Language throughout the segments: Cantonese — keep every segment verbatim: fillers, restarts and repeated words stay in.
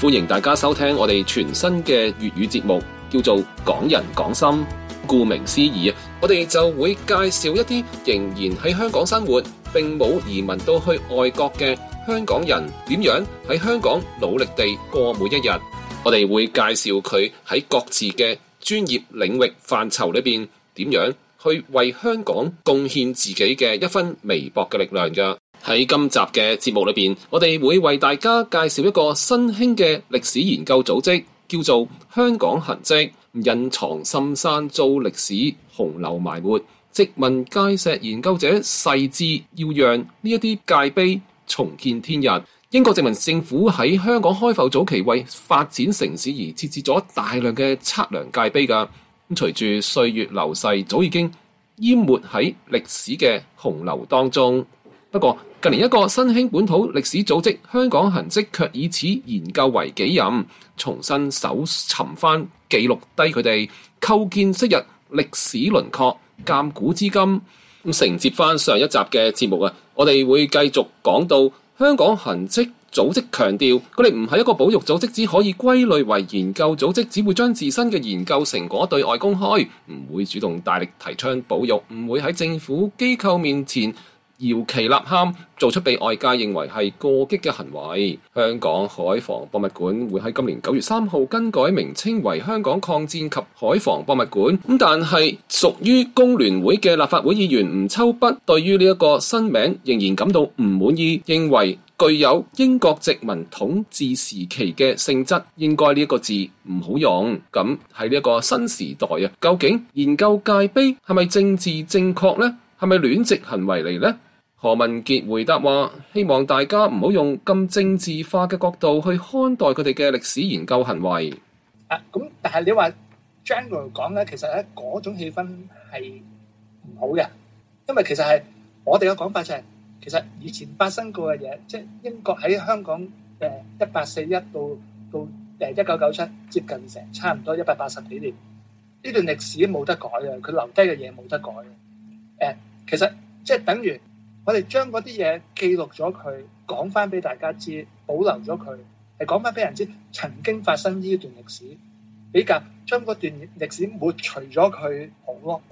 歡迎大家收聽我哋全新嘅粵語節目，叫做港人港心。顧名思義，我哋就會介紹一啲仍然喺香港生活，並冇移民到去外國嘅香港人，點樣喺香港努力地過每一日。我哋會介紹佢喺各自嘅專業領域範疇裏邊，點樣去為香港貢獻自己嘅一分微薄嘅力量㗎。喺今集嘅節目裏邊，我哋會為大家介紹一個新興嘅歷史研究組織，叫做香港痕跡。隱藏深山遭歷史洪流埋沒，殖民界石研究者誓志要讓呢一啲界碑重見天日。英國殖民政府喺香港開埠早期為發展城市而設置咗大量嘅測量界碑㗎。咁隨住歲月流逝，早已經淹沒喺歷史嘅洪流當中。不過近年一個新興本土歷史組織香港痕跡卻以此研究為己任，重新搜尋翻記錄低佢哋構建昔日歷史輪廓鑑古知今。咁承接翻上一集嘅節目啊，我哋會繼續講到香港痕跡組織強調佢哋唔係一個保育組織，只可以歸類為研究組織，只會將自身嘅研究成果對外公開，唔會主動大力提倡保育，唔會喺政府機構面前搖旗吶喊，做出被外界認為係過激嘅行為。香港海防博物館會喺今年九月三號更改名稱為香港抗戰及海防博物館。咁但係屬於工聯會嘅立法會議員吳秋北對於呢一個新名仍然感到唔滿意，認為具有英國殖民統治時期嘅性質，應該呢一個字唔好用。咁喺呢一個新時代啊，究竟研究界碑係咪政治正確呢？係咪戀殖行為嚟呢？何文傑回答話：希望大家唔好用咁政治化嘅角度去看待佢哋嘅歷史研究行為。 啊，咁但係你話 general 講咧，其實咧嗰種氣氛係唔好嘅，因為其實係我哋嘅講法就係、是，其實以前發生過嘅嘢，即係英國喺香港誒一八四一到到誒一九九七，接近成差唔多一百八十幾年，呢段歷史冇得改嘅，佢留低嘅嘢冇得改嘅。誒、呃，其實即係等於。我哋將嗰啲嘢記錄咗佢，講翻俾大家知，保留咗佢，係講翻俾人知曾經發生呢段歷史，比較將嗰段歷史抹除咗佢好咯。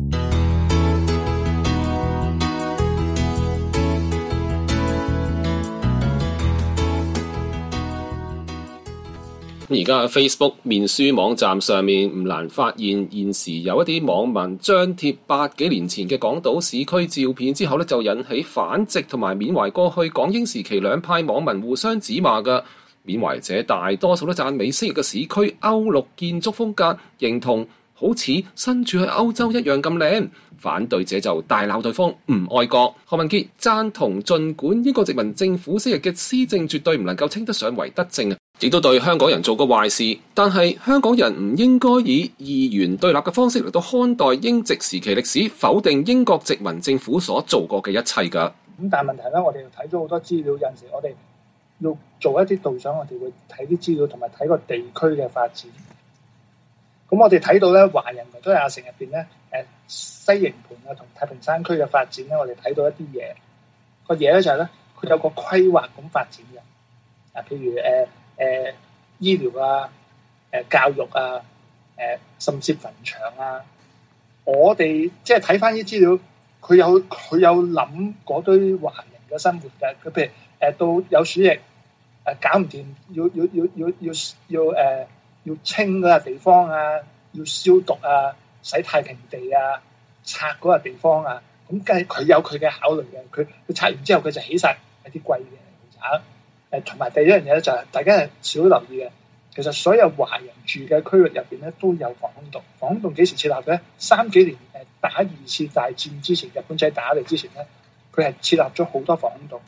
而家喺 Facebook 面書網站上面唔難發現，現時有一啲網民張貼百幾年前嘅港島市區照片之後咧，就引起反殖同埋緬懷過去港英時期兩派網民互相指罵嘅。緬懷者大多數都讚美昔日嘅市區歐陸建築風格，認同好似身處喺歐洲一樣咁靚。反對者就大鬧對方唔愛國。何文傑贊同，儘管英國殖民政府昔日嘅施政絕對唔能夠稱得上為德政啊，亦都對香港人做過壞事，但係香港人唔應該以二元對立嘅方式嚟到看待英殖時期歷史，否定英國殖民政府所做過嘅一切㗎。 咁但係問題咧，我哋睇咗好多資料，有陣時我哋要做一啲導賞，我哋會睇啲資料同埋睇個地區嘅發展。咁我哋睇到咧，華人都係亞城入邊咧，誒西營盤啊同太平山區嘅發展咧，我哋睇到一啲嘢。個嘢咧就係咧，佢有個規劃咁發展嘅。啊，譬如誒誒、呃呃、醫療啊、誒、呃、教育啊、誒、呃、甚至墳場啊，我哋即係睇翻啲資料，佢有佢有諗嗰堆華人嘅生活嘅。佢譬如誒、呃、到有鼠疫誒、呃、搞唔掂，要要要要要要誒。呃要清嗰個地方啊，要消毒啊，洗太平地啊，拆嗰個地方啊，咁梗係佢有佢嘅考慮嘅。佢佢拆完之後，佢就起晒一啲貴嘅宅。誒，同埋第一樣嘢咧就係大家係少留意嘅。其實所有華人住嘅區域入邊咧都有防空洞。防空洞幾時設立嘅咧？三幾年誒打二次大戰之前，日本仔打嚟之前咧，佢係設立咗好多防空洞。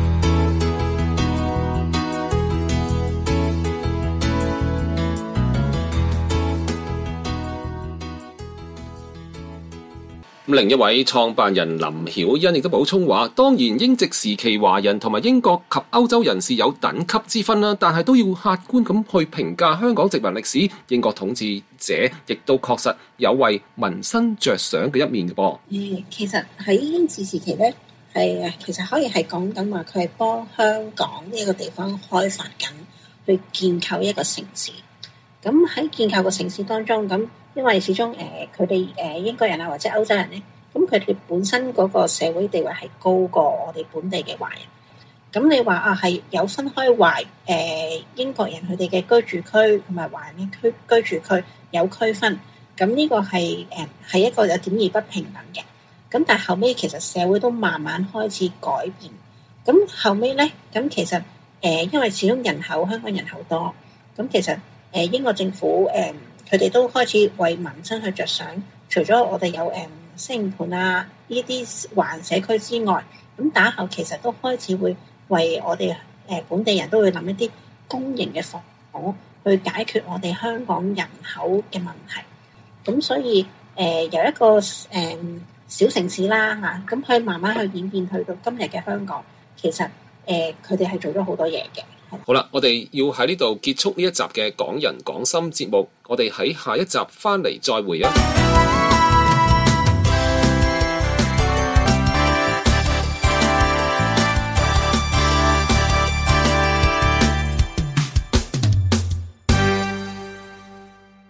另一位創辦人林曉欣亦都補充話，當然英殖時期華人同埋英國及歐洲人士有等級之分啦，但係都要客觀咁去評價香港殖民歷史。英國統治者亦都確實有為民生着想嘅一面嘅噃。 誒，其實喺英治時期咧，係其實可以係講緊話佢係幫香港呢個地方開發緊去建構一個城市。咁喺建構個城市當中，咁因為始終誒佢哋誒英國人啊或者歐洲人咧，咁佢哋本身嗰個社會地位係高過我哋本地嘅華人。咁你話啊係有分開華誒、呃、英國人佢哋嘅居住區同埋華人嘅區居住區有區分，咁呢個係誒係一個有點而不平等嘅。咁但係後尾其實社會都慢慢開始改變。咁後尾咧，咁其實誒、呃、因為始終人口香港人口多，咁其實誒、呃、英國政府誒佢哋都開始為民生去着想。除咗我哋有誒適應盤啊呢啲華人社區之外，咁打後其實都開始會為我哋誒本地人都會諗一啲公營嘅房屋去解決我哋香港人口嘅問題。咁所以誒、呃、由一個誒、呃、小城市啦嚇，咁、啊、佢慢慢去演變去到今日嘅香港，其實誒佢哋係做咗好多嘢嘅。 好啦，我哋要喺呢度結束呢一集嘅港人港心節目，我哋喺下一集翻嚟再會啊！